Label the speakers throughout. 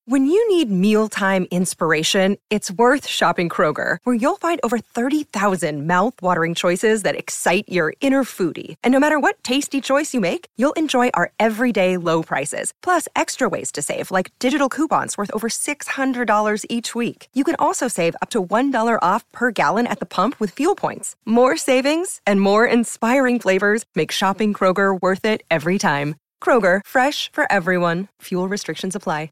Speaker 1: When you need mealtime inspiration, it's worth shopping Kroger, where you'll find over 30,000 mouth-watering choices that excite your inner foodie. And no matter what tasty choice you make, you'll enjoy our everyday low prices, plus extra ways to save, like digital coupons worth over $600 each week. You can also save up to $1 off per gallon at the pump with fuel points. More savings and more inspiring flavors make shopping Kroger worth it every time. Kroger, fresh for everyone. Fuel restrictions apply.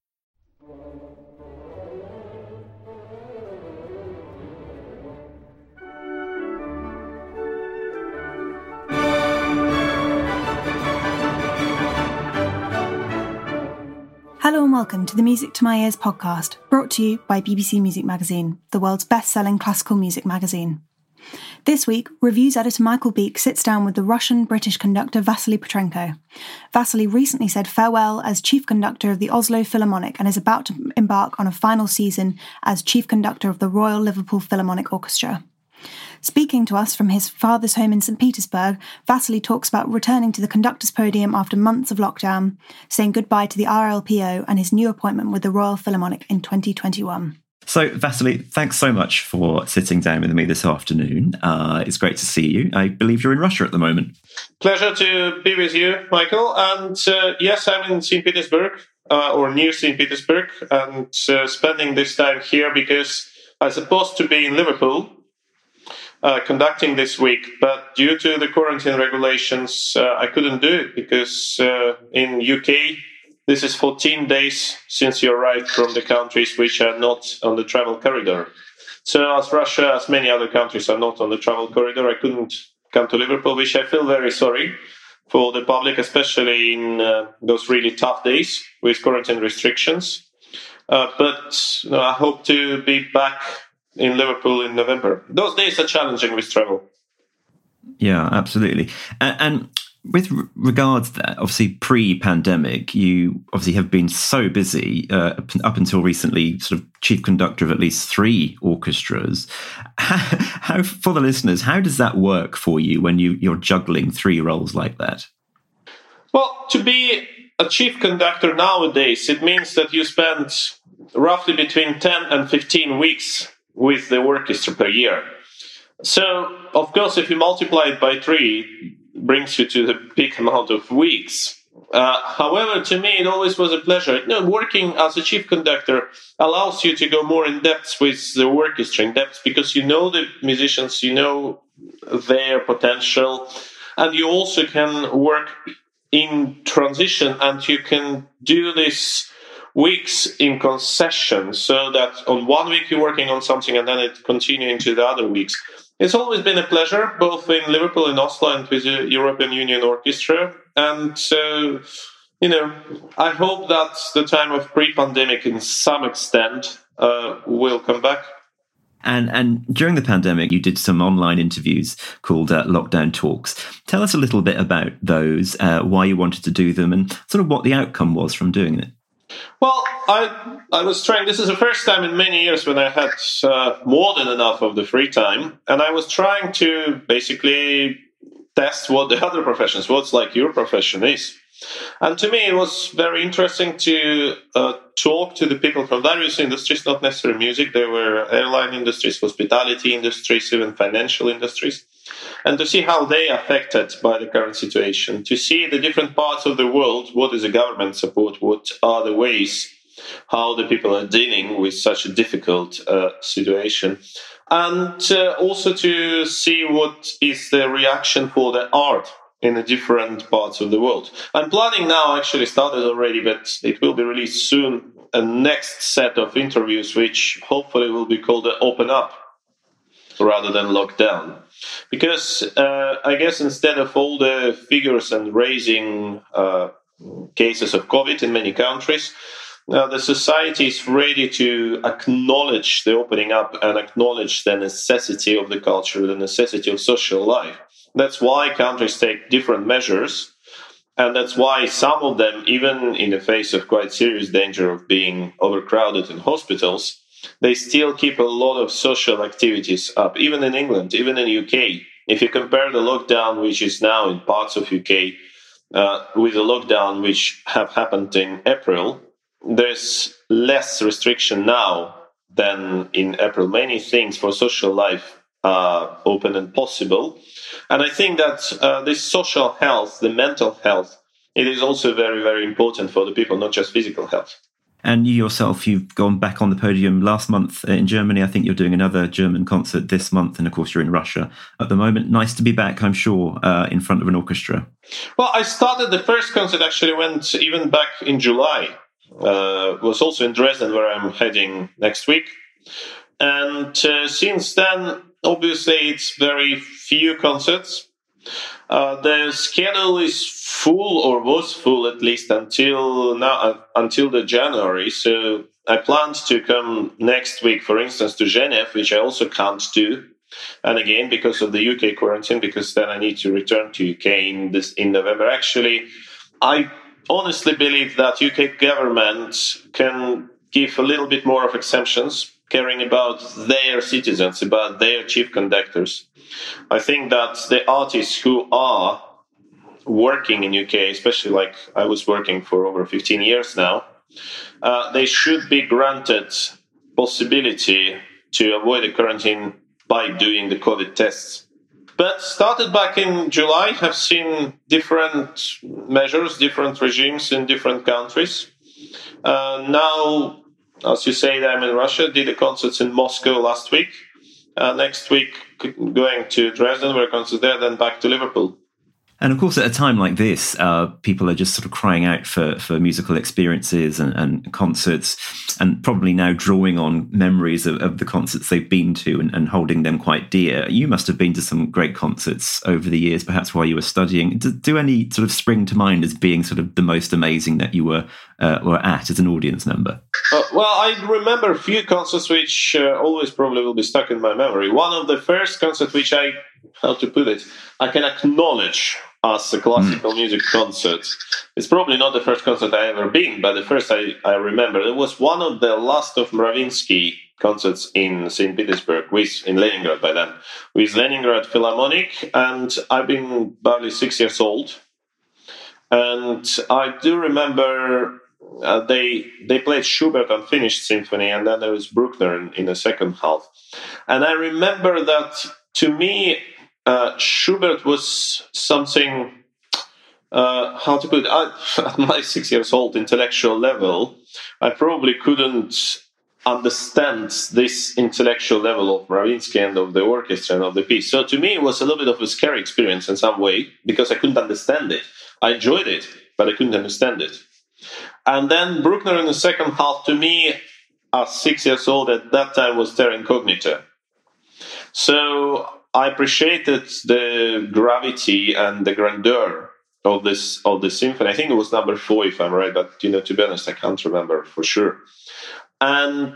Speaker 2: Hello and welcome to the Music to My Ears podcast, brought to you by BBC Music Magazine, the world's best-selling classical music magazine. This week, reviews editor Michael Beek sits down with the Russian-British conductor Vasily Petrenko. Vasily recently said farewell as chief conductor of the Oslo Philharmonic and is about to embark on a final season as chief conductor of the Royal Liverpool Philharmonic Orchestra. Speaking to us from his father's home in St. Petersburg, Vasily talks about returning to the conductor's podium after months of lockdown, saying goodbye to the RLPO and his new appointment with the Royal Philharmonic in 2021.
Speaker 3: So, Vasily, thanks so much for sitting down with me this afternoon. It's great to see you. I believe you're in Russia at the moment.
Speaker 4: Pleasure to be with you, Michael. And yes, I'm in St. Petersburg, or near St. Petersburg, and spending this time here because I'm supposed to be in Liverpool conducting this week, but due to the quarantine regulations, I couldn't do it because in UK, this is 14 days since you arrived from the countries which are not on the travel corridor. So as Russia, as many other countries are not on the travel corridor, I couldn't come to Liverpool, which I feel very sorry for the public, especially in those really tough days with quarantine restrictions. But I hope to be back in Liverpool in November. Those days are challenging with travel.
Speaker 3: Yeah, absolutely. And with regards to that, obviously pre-pandemic, you obviously have been so busy up until recently, sort of chief conductor of at least 3 orchestras. How, for the listeners, how does that work for you when you're juggling 3 roles like that?
Speaker 4: Well, to be a chief conductor nowadays, it means that you spend roughly between 10 and 15 weeks with the orchestra per year. So, of course, if you multiply it by 3, it brings you to the big amount of weeks. However, to me, it always was a pleasure. Working as a chief conductor allows you to go more in depth with the orchestra, in depth because you know the musicians, you know their potential, and you also can work in transition, and you can do this weeks in concession, so that on one week you're working on something and then it continues into the other weeks. It's always been a pleasure, both in Liverpool and Oslo and with the European Union Orchestra. And, I hope that the time of pre-pandemic in some extent will come back.
Speaker 3: And during the pandemic, you did some online interviews called Lockdown Talks. Tell us a little bit about those, why you wanted to do them, and sort of what the outcome was from doing it.
Speaker 4: Well, I was trying, this is the first time in many years when I had more than enough of the free time, and I was trying to basically test what the other professions, what's like your profession is. And to me, it was very interesting to talk to the people from various industries, not necessarily music. There were airline industries, hospitality industries, even financial industries, and to see how they are affected by the current situation, to see the different parts of the world, what is the government support, what are the ways, how the people are dealing with such a difficult situation, and also to see what is the reaction for the art in the different parts of the world. I'm planning now, actually started already, but it will be released soon, a next set of interviews, which hopefully will be called Open Up rather than Lockdown. Because I guess instead of all the figures and raising cases of COVID in many countries, the society is ready to acknowledge the opening up and acknowledge the necessity of the culture, the necessity of social life. That's why countries take different measures, and that's why some of them, even in the face of quite serious danger of being overcrowded in hospitals, they still keep a lot of social activities up, even in England, even in UK. If you compare the lockdown, which is now in parts of UK, with the lockdown which have happened in April, there's less restriction now than in April. Many things for social life are open and possible. And I think that this social health, the mental health, it is also very, very important for the people, not just physical health.
Speaker 3: And you yourself, you've gone back on the podium last month in Germany. I think you're doing another German concert this month. And of course, you're in Russia at the moment. Nice to be back, I'm sure, in front of an orchestra.
Speaker 4: Well, I started the first concert, actually went even back in July. Was also in Dresden, where I'm heading next week. And since then, obviously, it's very few concerts. The schedule is full, or was full at least until now, until the January. So I planned to come next week, for instance, to Geneva, which I also can't do. And again, because of the UK quarantine, because then I need to return to UK in November. Actually, I honestly believe that UK government can give a little bit more of exemptions, caring about their citizens, about their chief conductors. I think that the artists who are working in UK, especially like I was working for over 15 years now, they should be granted possibility to avoid the quarantine by doing the COVID tests. But started back in July, have seen different measures, different regimes in different countries. Now, as you say, I'm in Russia, did the concerts in Moscow last week. Next week, going to Dresden, where concert there, then back to Liverpool.
Speaker 3: And of course, at a time like this, people are just sort of crying out for musical experiences and concerts, and probably now drawing on memories of the concerts they've been to and holding them quite dear. You must have been to some great concerts over the years, perhaps while you were studying. Do any sort of spring to mind as being sort of the most amazing that you were at as an audience member?
Speaker 4: Well, I remember a few concerts which always probably will be stuck in my memory. One of the first concerts which I can acknowledge as a classical music concert. It's probably not the first concert I ever been, but the first I remember. It was one of the last of Mravinsky concerts in St. Petersburg, in Leningrad by then, with Leningrad Philharmonic, and I've been barely 6 years old. And I do remember they played Schubert Unfinished Symphony, and then there was Bruckner in the second half. And I remember that, to me, Schubert was something, how to put it, at my 6 years old intellectual level, I probably couldn't understand this intellectual level of Mravinsky and of the orchestra and of the piece. So to me, it was a little bit of a scary experience in some way, because I couldn't understand it. I enjoyed it, but I couldn't understand it. And then Bruckner in the second half, to me, at 6 years old at that time, was terra incognita. So I appreciated the gravity and the grandeur of the symphony. I think it was number 4, if I'm right, but to be honest, I can't remember for sure. And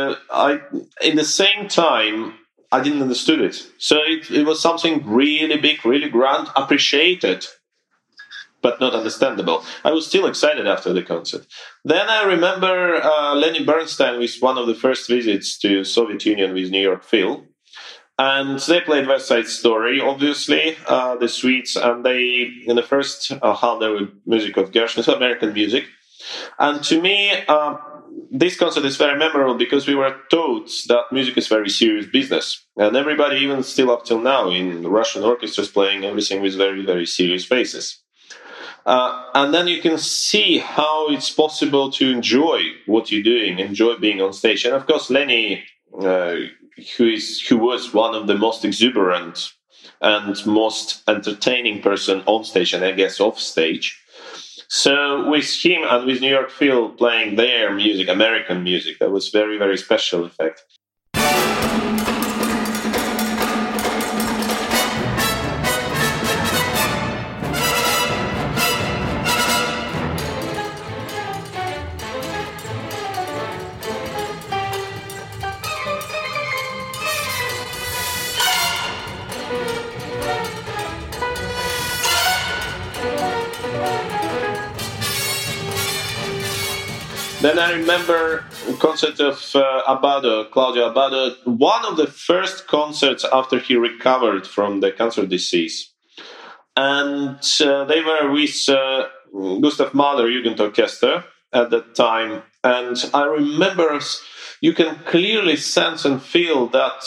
Speaker 4: in the same time, I didn't understand it. So it was something really big, really grand, appreciated, but not understandable. I was still excited after the concert. Then I remember Lenny Bernstein with one of the first visits to Soviet Union with New York Phil. And they played West Side Story, obviously, the suites, and they, in the first half, there were music of Gershwin, so American music. And to me, this concert is very memorable because we were taught that music is very serious business. And everybody, even still up till now, in Russian orchestras playing everything with very, very serious faces. And then you can see how it's possible to enjoy what you're doing, enjoy being on stage. And of course, Lenny, who was one of the most exuberant and most entertaining person on stage, and I guess off stage. So with him and with New York Phil playing their music, American music, that was very, very special effect. Then I remember a concert of Claudio Abbado, one of the first concerts after he recovered from the cancer disease. And they were with Gustav Mahler Jugendorchester at that time. And I remember you can clearly sense and feel that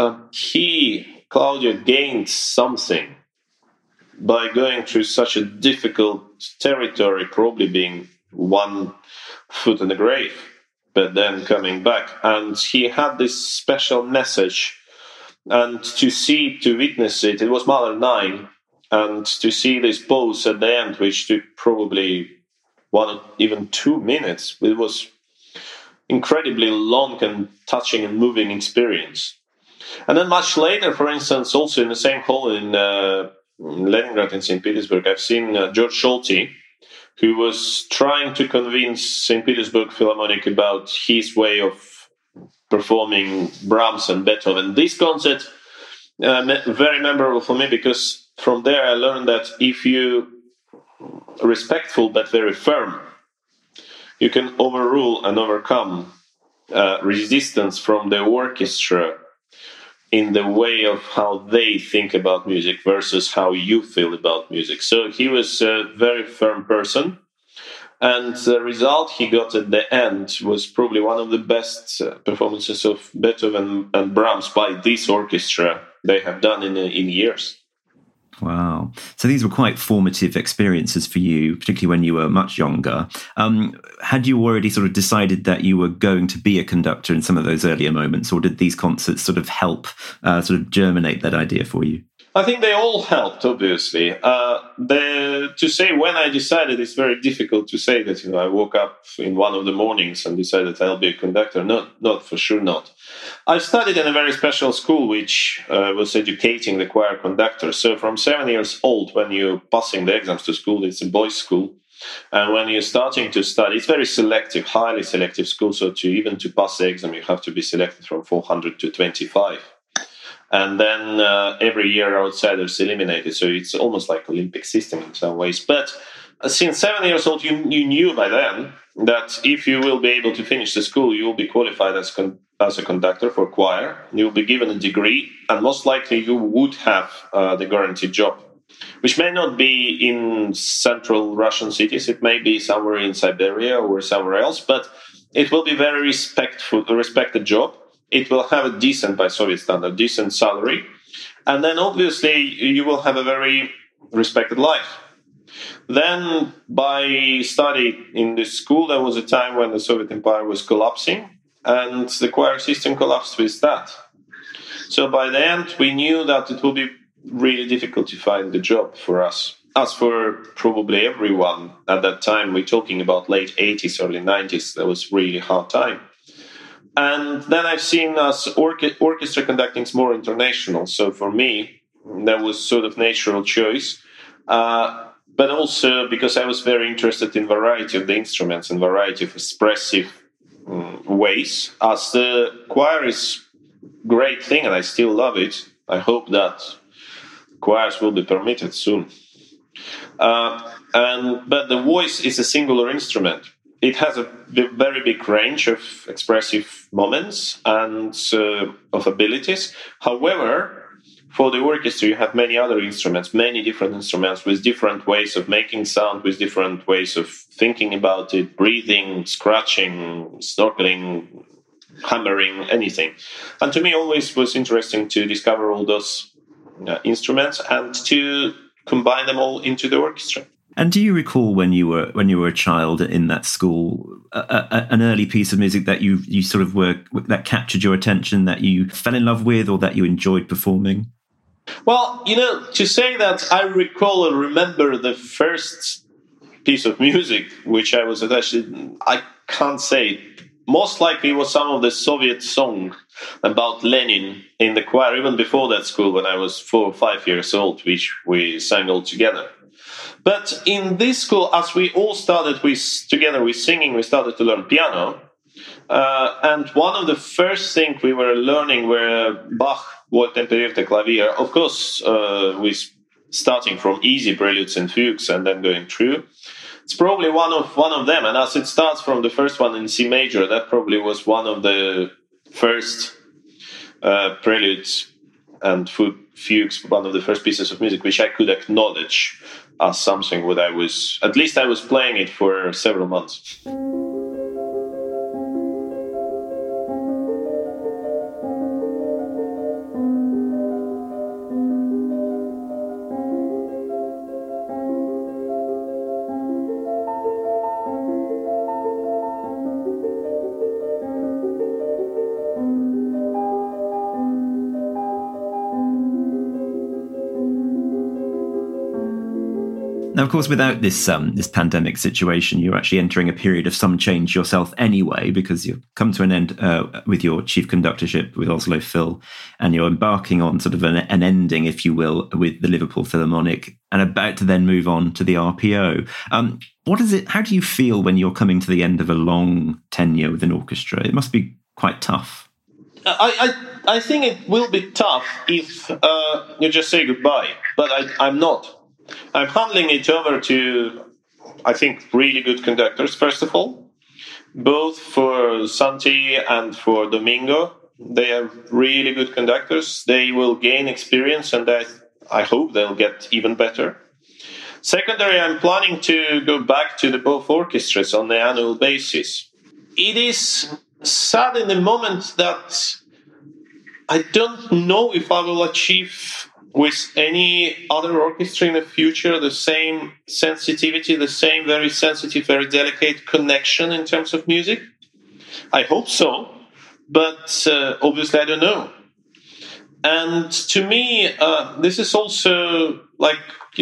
Speaker 4: Claudio, gained something by going through such a difficult territory, probably being 1 foot in the grave, but then coming back. And he had this special message. And to witness it, it was Mahler 9, and to see this pose at the end, which took probably 1 or even 2 minutes, it was incredibly long and touching and moving experience. And then much later, for instance, also in the same hall in Leningrad and St. Petersburg, I've seen George Solti, who was trying to convince St. Petersburg Philharmonic about his way of performing Brahms and Beethoven. This concert, very memorable for me, because from there I learned that if you are respectful but very firm, you can overrule and overcome resistance from the orchestra in the way of how they think about music versus how you feel about music. So he was a very firm person. And the result he got at the end was probably one of the best performances of Beethoven and Brahms by this orchestra they have done in years.
Speaker 3: Wow. So these were quite formative experiences for you, particularly when you were much younger. Had you already sort of decided that you were going to be a conductor in some of those earlier moments, or did these concerts sort of help sort of germinate that idea for you?
Speaker 4: I think they all helped, obviously. To say when I decided, it's very difficult to say that, I woke up in one of the mornings and decided I'll be a conductor. Not for sure not. I studied in a very special school which was educating the choir conductor. So from 7 years old, when you're passing the exams to school, it's a boys' school. And when you're starting to study, it's very selective, highly selective school. So to pass the exam, you have to be selected from 400 to 25. And then every year outsiders eliminated. So it's almost like Olympic system in some ways. But since 7 years old, you knew by then that if you will be able to finish the school, you will be qualified as a conductor for choir. You will be given a degree, and most likely you would have the guaranteed job, which may not be in central Russian cities. It may be somewhere in Siberia or somewhere else, but it will be very respected job. It will have a decent, by Soviet standard, decent salary. And then obviously you will have a very respected life. Then by study in this school, there was a time when the Soviet Empire was collapsing, and the choir system collapsed with that. So by the end, we knew that it would be really difficult to find the job for us. As for probably everyone at that time, we're talking about late 80s, early 90s, that was really hard time. And then I've seen us orchestra conducting is more international. So for me, that was sort of natural choice. But also because I was very interested in variety of the instruments and variety of expressive ways. As the choir is a great thing, and I still love it. I hope that choirs will be permitted soon. But the voice is a singular instrument. It has a very big range of expressive moments and of abilities. However, for the orchestra, you have many other instruments, many different instruments with different ways of making sound, with different ways of thinking about it, breathing, scratching, snorkeling, hammering, anything. And to me, always was interesting to discover all those instruments and to combine them all into the orchestra.
Speaker 3: And do you recall when you were a child in that school, an early piece of music that you sort of that captured your attention, that you fell in love with, or that you enjoyed performing?
Speaker 4: Well, to say that I recall and remember the first piece of music which I was attached to, I can't say. Most likely it was some of the Soviet song about Lenin in the choir, even before that school when I was 4 or 5 years old, which we sang all together. But in this school, as we all started together with singing, we started to learn piano. And one of the first things we were learning were Bach, Volt Temperierte Clavier. Of course, with starting from easy preludes and fugues and then going through. It's probably one of them. And as it starts from the first one in C major, that probably was one of the first preludes and fugues, one of the first pieces of music which I could acknowledge as something what I was playing it for several months.
Speaker 3: Now, of course, without this pandemic situation, you're actually entering a period of some change yourself anyway, because you've come to an end with your chief conductorship with Oslo Phil, and you're embarking on sort of an ending, if you will, with the Liverpool Philharmonic, and about to then move on to the RPO. What is it? How do you feel when you're coming to the end of a long tenure with an orchestra? It must be quite tough.
Speaker 4: I think it will be tough if you just say goodbye, but I'm not. I'm handing it over to, I think, really good conductors, first of all, both for Santi and for Domingo. They are really good conductors. They will gain experience, and I hope they'll get even better. Secondary, I'm planning to go back to the both orchestras on the annual basis. It is sad in the moment that I don't know if I will achieve with any other orchestra in the future the same sensitivity, the same very sensitive, very delicate connection in terms of music. I hope so, but obviously I don't know. And to me, this is also like,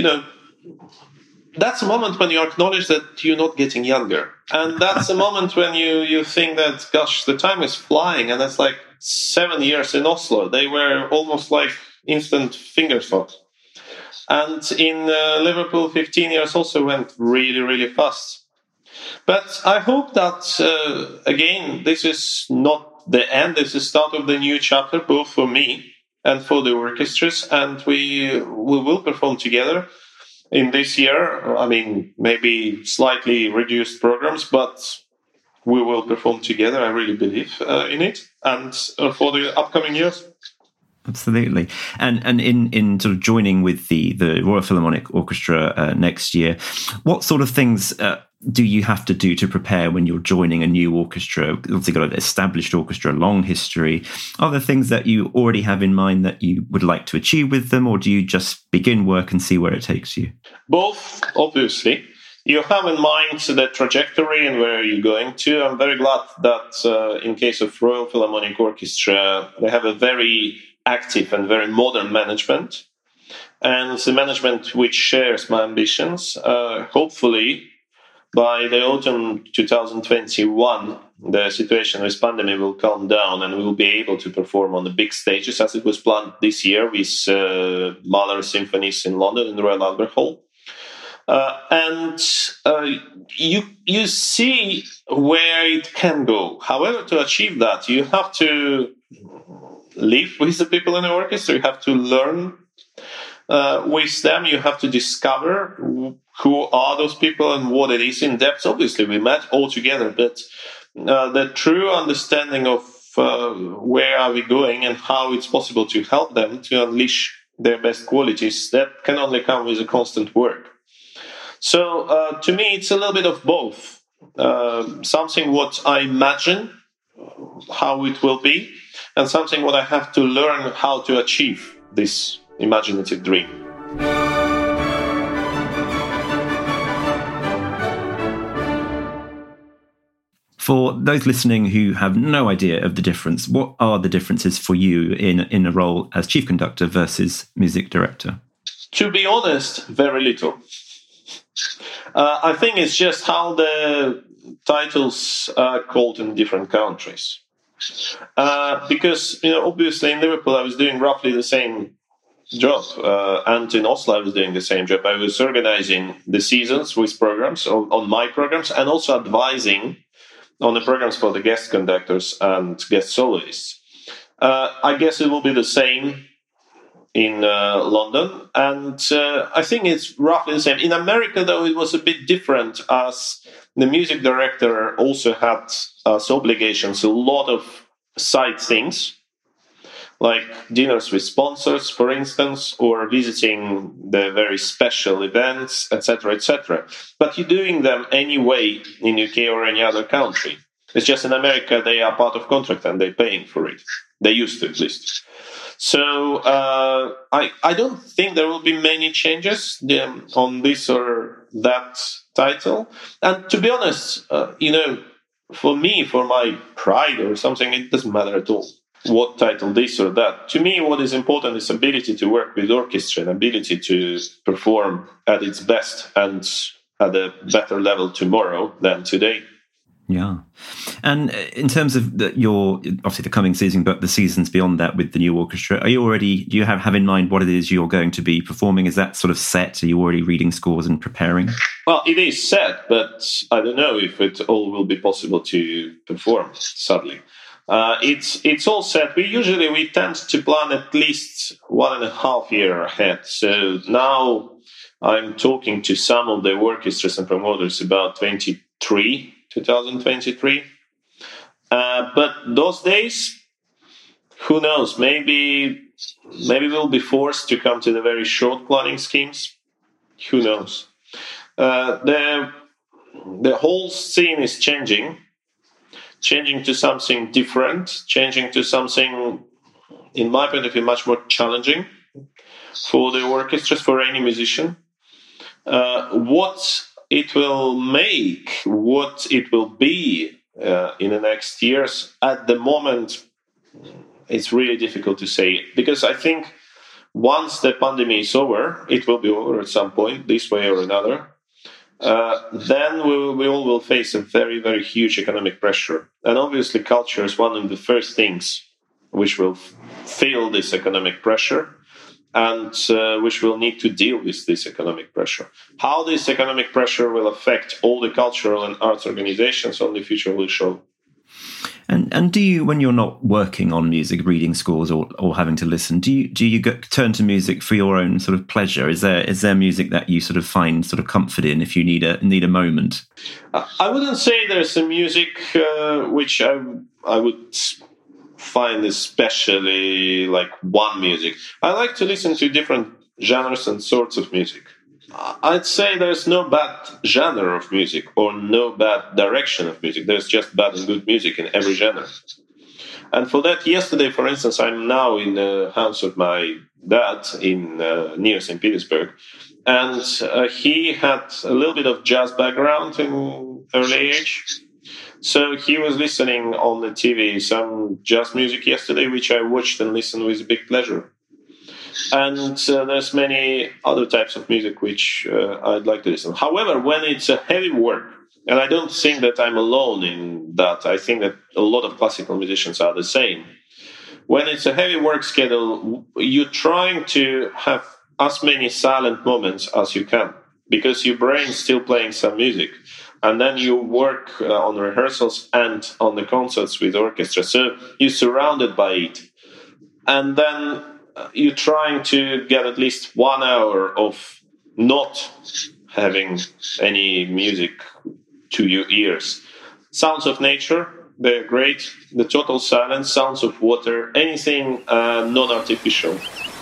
Speaker 4: that's a moment when you acknowledge that you're not getting younger. And that's a moment when you think that, gosh, the time is flying. And that's like 7 years in Oslo. They were almost like instant finger thought. And in Liverpool, 15 years also went really, really fast. But I hope that, again, this is not the end. This is the start of the new chapter, both for me and for the orchestras. And we will perform together in this year. I mean, maybe slightly reduced programs, but we will perform together. I really believe in it. And for the upcoming years.
Speaker 3: Absolutely. And in sort of joining with the Royal Philharmonic Orchestra next year, what sort of things do you have to do to prepare when you're joining a new orchestra? Obviously got an established orchestra, long history. Are there things that you already have in mind that you would like to achieve with them, or do you just begin work and see where it takes you?
Speaker 4: Both, obviously. You have in mind the trajectory and where you're going to. I'm very glad that in case of Royal Philharmonic Orchestra, they have a very active and very modern management, and it's a management which shares my ambitions. Hopefully, by the autumn 2021, the situation with pandemic will calm down and we will be able to perform on the big stages as it was planned this year with Mahler Symphonies in London in the Royal Albert Hall. And you see where it can go. However, to achieve that, you have to live with the people in the orchestra. You have to learn with them. You have to discover who are those people and what it is in depth. Obviously, we met all together, but the true understanding of where are we going and how it's possible to help them to unleash their best qualities, that can only come with a constant work. So to me, it's a little bit of both. Something what I imagine how it will be, and something what I have to learn how to achieve this imaginative dream.
Speaker 3: For those listening who have no idea of the difference, what are the differences for you in a role as chief conductor versus music director?
Speaker 4: To be honest, very little. I think it's just how the titles are called in different countries. Because, obviously in Liverpool I was doing roughly the same job, and in Oslo I was doing the same job. I was organizing the seasons with programs, on my programs, and also advising on the programs for the guest conductors and guest soloists. I guess it will be the same in London, and I think it's roughly the same. In America, though, it was a bit different, as the music director also had as obligations a lot of side things, like dinners with sponsors, for instance, or visiting the very special events, etc., etc. But you're doing them anyway in UK or any other country. It's just in America they are part of contract and they're paying for it. They used to, at least. So I don't think there will be many changes on this or that title. And to be honest, for me, for my pride or something, it doesn't matter at all. what title this or that. To me, what is important is ability to work with orchestra and ability to perform at its best and at a better level tomorrow than today.
Speaker 3: Yeah. And in terms of your, obviously the coming season, but the seasons beyond that with the new orchestra, do you have in mind what it is you're going to be performing? Is that sort of set? Are you already reading scores and preparing?
Speaker 4: Well, it is set, but I don't know if it all will be possible to perform, sadly. It's all set. We tend to plan at least 1.5 years ahead. So now I'm talking to some of the orchestras and promoters about 2023. But those days, who knows? Maybe we'll be forced to come to the very short planning schemes. Who knows? The whole scene is changing to something different, changing to something, in my point of view, much more challenging for the orchestras, for any musician. What it will make, what it will be in the next years, at the moment, it's really difficult to say. Because I think once the pandemic is over, it will be over at some point, this way or another, then we all will face a very, very huge economic pressure. And obviously culture is one of the first things which will feel this economic pressure and which will need to deal with this economic pressure. How this economic pressure will affect all the cultural and arts organizations, only the future will show.
Speaker 3: And do you, when you're not working on music, reading scores or having to listen, do you turn to music for your own sort of pleasure? Is there music that you sort of find sort of comfort in if you need a moment?
Speaker 4: I wouldn't say there's a music which I would find especially like one music. I like to listen to different genres and sorts of music. I'd say there's no bad genre of music or no bad direction of music. There's just bad and good music in every genre. And for that, yesterday, for instance, I'm now in the house of my dad in near St. Petersburg. And he had a little bit of jazz background in early age. So he was listening on the TV some jazz music yesterday, which I watched and listened with big pleasure. And there's many other types of music which I'd like to listen. However, when it's a heavy work, and I don't think that I'm alone in that, I think that a lot of classical musicians are the same. When it's a heavy work schedule, you're trying to have as many silent moments as you can, because your brain's still playing some music. And then you work on rehearsals and on the concerts with orchestra. So you're surrounded by it. And then you're trying to get at least 1 hour of not having any music to your ears. Sounds of nature, they're great. The total silence, sounds of water, anything non-artificial.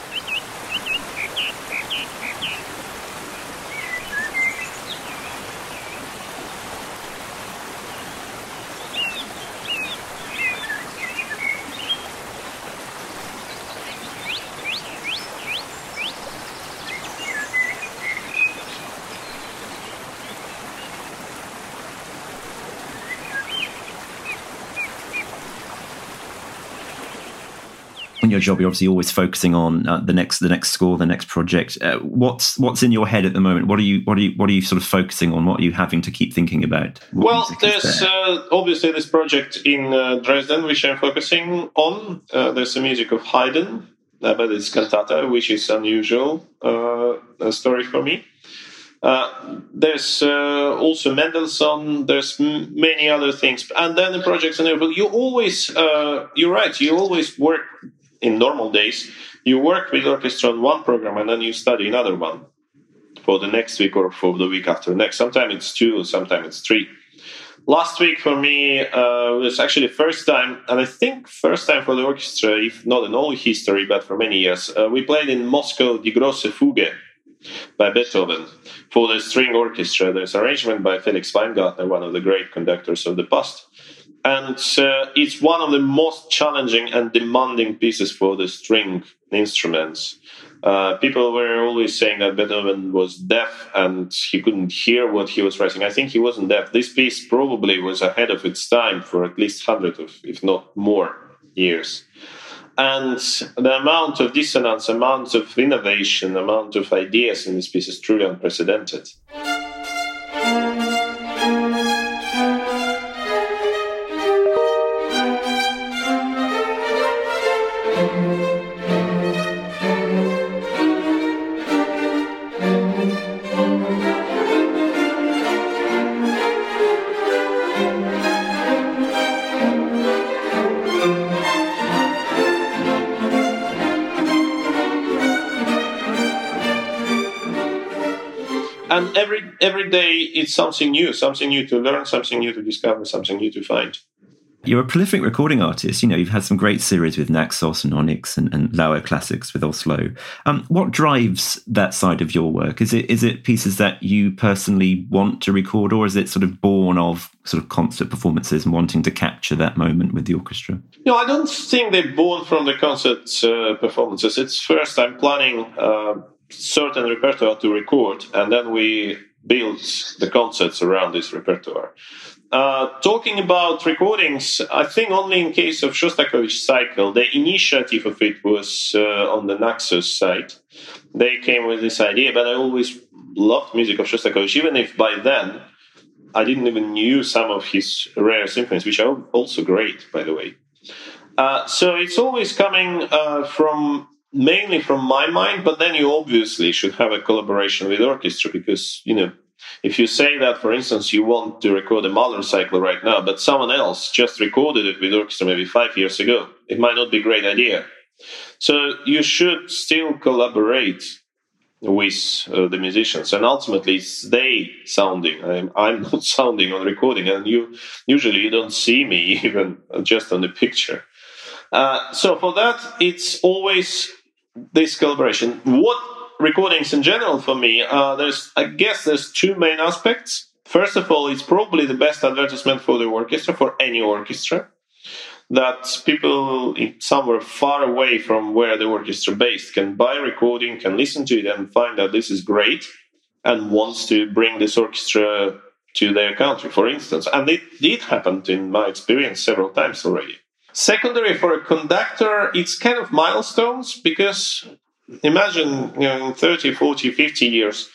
Speaker 3: In your job, you're obviously always focusing on the next score, the next project. What's in your head at the moment? What are you sort of focusing on? What are you having to keep thinking about?
Speaker 4: Well, there's obviously this project in Dresden which I'm focusing on. There's the music of Haydn, but it's cantata, which is unusual story for me. There's also Mendelssohn. There's many other things, and then the projects. And you always, you're right. You always work. In normal days, you work with orchestra on one program and then you study another one for the next week or for the week after next. Sometimes it's 2, sometimes it's 3. Last week for me was actually the first time, and I think first time for the orchestra, if not in all history, but for many years. We played in Moscow Die Große Fuge by Beethoven for the string orchestra. There's arrangement by Felix Weingartner, one of the great conductors of the past. And it's one of the most challenging and demanding pieces for the string instruments. People were always saying that Beethoven was deaf and he couldn't hear what he was writing. I think he wasn't deaf. This piece probably was ahead of its time for at least 100 of, if not more, years. And the amount of dissonance, amount of innovation, amount of ideas in this piece is truly unprecedented. And every day it's something new to learn, something new to discover, something new to find.
Speaker 3: You're a prolific recording artist. You've had some great series with Naxos and Onyx and Lauer Classics with Oslo. What drives that side of your work? Is it pieces that you personally want to record, or is it sort of born of sort of concert performances and wanting to capture that moment with the orchestra?
Speaker 4: No, I don't think they're born from the concert performances. It's first I'm planning certain repertoire to record, and then we build the concerts around this repertoire. Talking about recordings, I think only in case of Shostakovich cycle, the initiative of it was on the Naxos side. They came with this idea, but I always loved music of Shostakovich, even if by then I didn't even knew some of his rare symphonies, which are also great, by the way. So it's always coming mainly from my mind, but then you obviously should have a collaboration with orchestra, because, if you say that, for instance, you want to record a Mahler cycle right now, but someone else just recorded it with orchestra maybe 5 years ago, it might not be a great idea. So you should still collaborate with the musicians, and ultimately it's they sounding. I'm not sounding on recording, and usually you don't see me even just on the picture. So for that, it's always this collaboration. What recordings in general for me, there's two main aspects. First of all, it's probably the best advertisement for the orchestra, for any orchestra, that people somewhere far away from where the orchestra based can buy a recording, can listen to it and find that this is great and wants to bring this orchestra to their country, for instance. And it did happen in my experience several times already. Secondary, for a conductor, it's kind of milestones, because imagine in 30, 40, 50 years,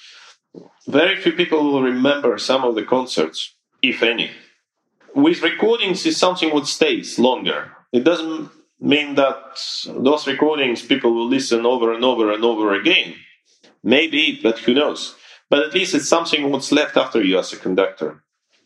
Speaker 4: very few people will remember some of the concerts, if any. With recordings, it's something that stays longer. It doesn't mean that those recordings people will listen over and over and over again. Maybe, but who knows? But at least it's something that's left after you as a conductor.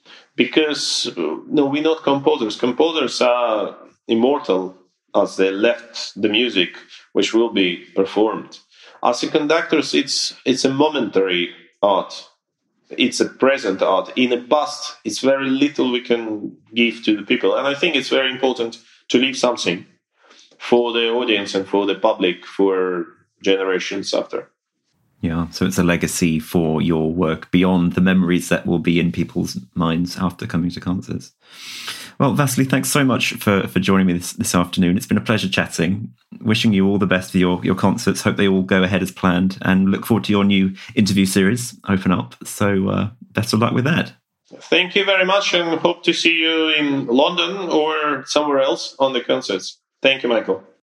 Speaker 4: Because, we're not composers. Composers are immortal as they left the music which will be performed. As a conductors, it's a momentary art. It's a present art. In the past, it's very little we can give to the people. And I think it's very important to leave something for the audience and for the public for generations after.
Speaker 3: Yeah, so it's a legacy for your work beyond the memories that will be in people's minds after coming to concerts. Well, Vasily, thanks so much for joining me this afternoon. It's been a pleasure chatting. Wishing you all the best for your concerts. Hope they all go ahead as planned, and look forward to your new interview series, Open Up. So best of luck with that.
Speaker 4: Thank you very much, and hope to see you in London or somewhere else on the concerts. Thank you, Michael.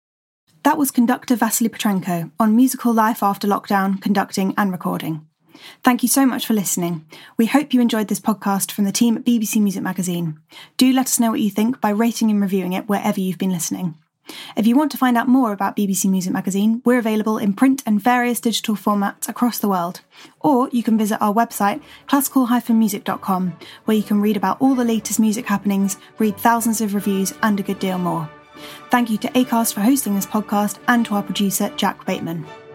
Speaker 2: That was conductor Vasily Petrenko on musical life after lockdown, conducting and recording. Thank you so much for listening. We hope you enjoyed this podcast from the team at BBC Music Magazine. Do let us know what you think by rating and reviewing it wherever you've been listening. If you want to find out more about BBC Music Magazine, we're available in print and various digital formats across the world. Or you can visit our website, classical-music.com, where you can read about all the latest music happenings, read thousands of reviews and a good deal more. Thank you to Acast for hosting this podcast, and to our producer, Jack Bateman.